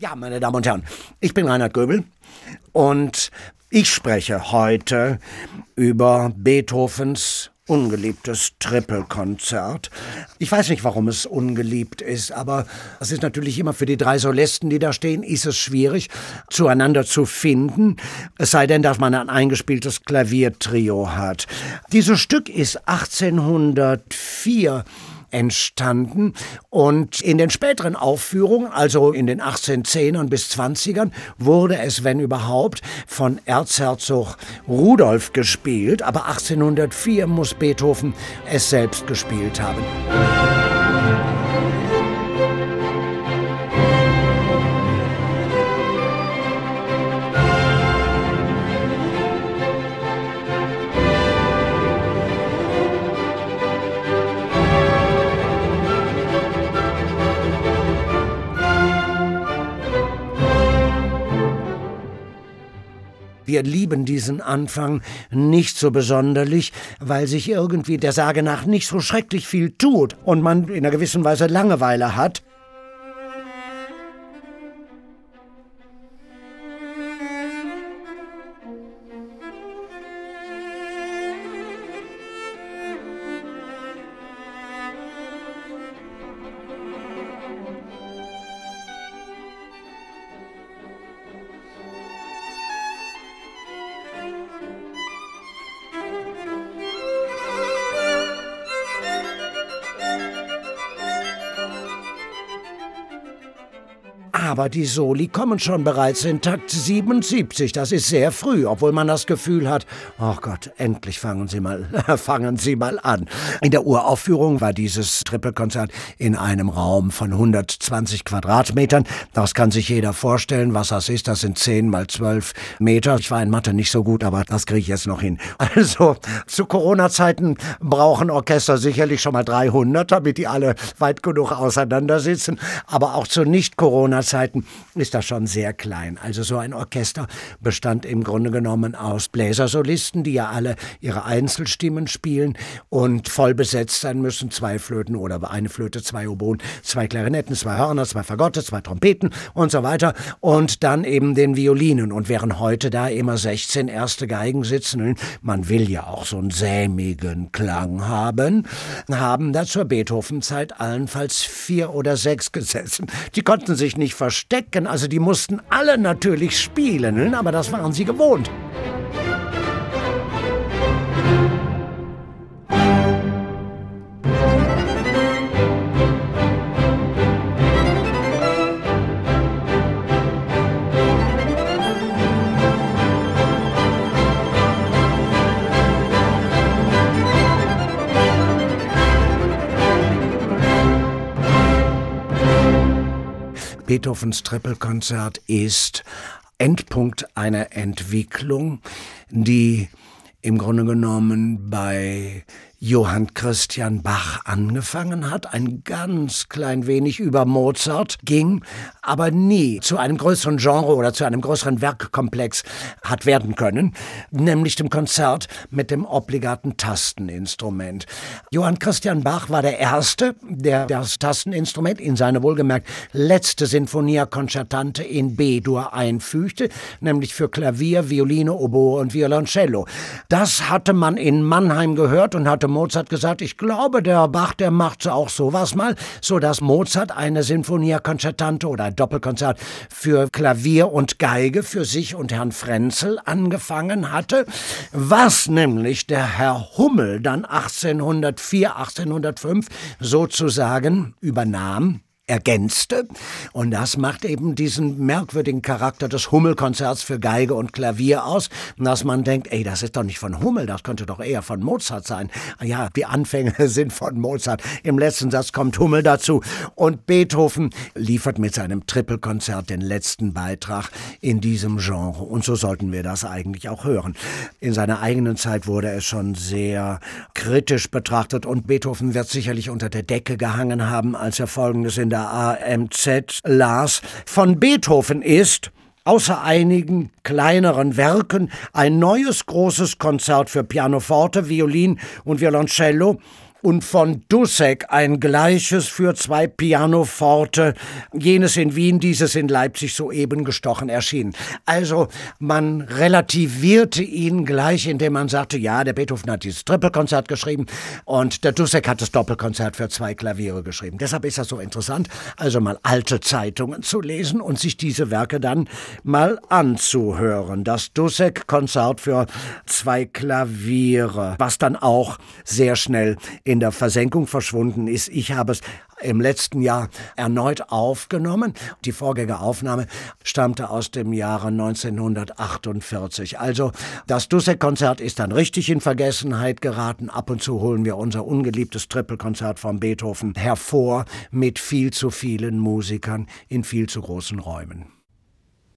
Ja, meine Damen und Herren, ich bin Reinhard Göbel und ich spreche heute über Beethovens ungeliebtes Trippelkonzert. Ich weiß nicht, warum es ungeliebt ist, aber es ist natürlich immer für die drei Solisten, die da stehen, ist es schwierig, zueinander zu finden, es sei denn, dass man ein eingespieltes Klaviertrio hat. Dieses Stück ist 1804 entstanden und in den späteren Aufführungen, also in den 1810ern bis 20ern, wurde es, wenn überhaupt, von Erzherzog Rudolf gespielt, aber 1804 muss Beethoven es selbst gespielt haben. Wir lieben diesen Anfang nicht so besonderlich, weil sich irgendwie der Sage nach nicht so schrecklich viel tut und man in einer gewissen Weise Langeweile hat. Aber die Soli kommen schon bereits in Takt 77. Das ist sehr früh, obwohl man das Gefühl hat, ach Gott, endlich fangen Sie mal an. In der Uraufführung war dieses Trippelkonzert in einem Raum von 120 Quadratmetern. Das kann sich jeder vorstellen, was das ist. Das sind 10 mal 12 Meter. Ich war in Mathe nicht so gut, aber das kriege ich jetzt noch hin. Also zu Corona-Zeiten brauchen Orchester sicherlich schon mal 300, damit die alle weit genug auseinandersitzen. Aber auch zu Nicht-Corona-Zeiten ist das schon sehr klein. Also so ein Orchester bestand im Grunde genommen aus Bläsersolisten, die ja alle ihre Einzelstimmen spielen und voll besetzt sein müssen. 2 Flöten oder eine Flöte, 2 Oboen, 2 Klarinetten, 2 Hörner, 2 Fagotte, 2 Trompeten und so weiter. Und dann eben den Violinen. Und während heute da immer 16 erste Geigen sitzen, man will ja auch so einen sämigen Klang haben da zur Beethoven-Zeit allenfalls 4 oder 6 gesessen. Die konnten sich nicht verstecken, also die mussten alle natürlich spielen, aber das waren sie gewohnt. Beethovens Trippelkonzert ist Endpunkt einer Entwicklung, die im Grunde genommen bei Johann Christian Bach angefangen hat, ein ganz klein wenig über Mozart ging, aber nie zu einem größeren Genre oder zu einem größeren Werkkomplex hat werden können, nämlich dem Konzert mit dem obligaten Tasteninstrument. Johann Christian Bach war der Erste, der das Tasteninstrument in seine wohlgemerkt letzte Sinfonia Concertante in B-Dur einfügte, nämlich für Klavier, Violine, Oboe und Violoncello. Das hatte man in Mannheim gehört und hatte Mozart gesagt, ich glaube, der Bach, der macht auch sowas mal, so dass Mozart eine Sinfonia Concertante oder ein Doppelkonzert für Klavier und Geige für sich und Herrn Frenzel angefangen hatte, was nämlich der Herr Hummel dann 1804, 1805 sozusagen übernahm, ergänzte. Und das macht eben diesen merkwürdigen Charakter des Hummel-Konzerts für Geige und Klavier aus, dass man denkt, ey, das ist doch nicht von Hummel, das könnte doch eher von Mozart sein. Ja, die Anfänge sind von Mozart. Im letzten Satz kommt Hummel dazu. Und Beethoven liefert mit seinem Trippelkonzert den letzten Beitrag in diesem Genre. Und so sollten wir das eigentlich auch hören. In seiner eigenen Zeit wurde es schon sehr kritisch betrachtet und Beethoven wird sicherlich unter der Decke gehangen haben, als er Folgendes in der AMZ las. Von Beethoven ist, außer einigen kleineren Werken, ein neues großes Konzert für Pianoforte, Violin und Violoncello und von Dussek ein Gleiches für 2 Pianoforte, jenes in Wien, dieses in Leipzig soeben gestochen erschienen. Also man relativierte ihn gleich, indem man sagte, ja, der Beethoven hat dieses Trippelkonzert geschrieben und der Dussek hat das Doppelkonzert für 2 Klaviere geschrieben. Deshalb ist das so interessant, also mal alte Zeitungen zu lesen und sich diese Werke dann mal anzuhören. Das Dussek-Konzert für 2 Klaviere, was dann auch sehr schnell in der Versenkung verschwunden ist. Ich habe es im letzten Jahr erneut aufgenommen. Die Vorgängeraufnahme stammte aus dem Jahre 1948. Also das Dussek-Konzert ist dann richtig in Vergessenheit geraten. Ab und zu holen wir unser ungeliebtes Trippelkonzert von Beethoven hervor mit viel zu vielen Musikern in viel zu großen Räumen.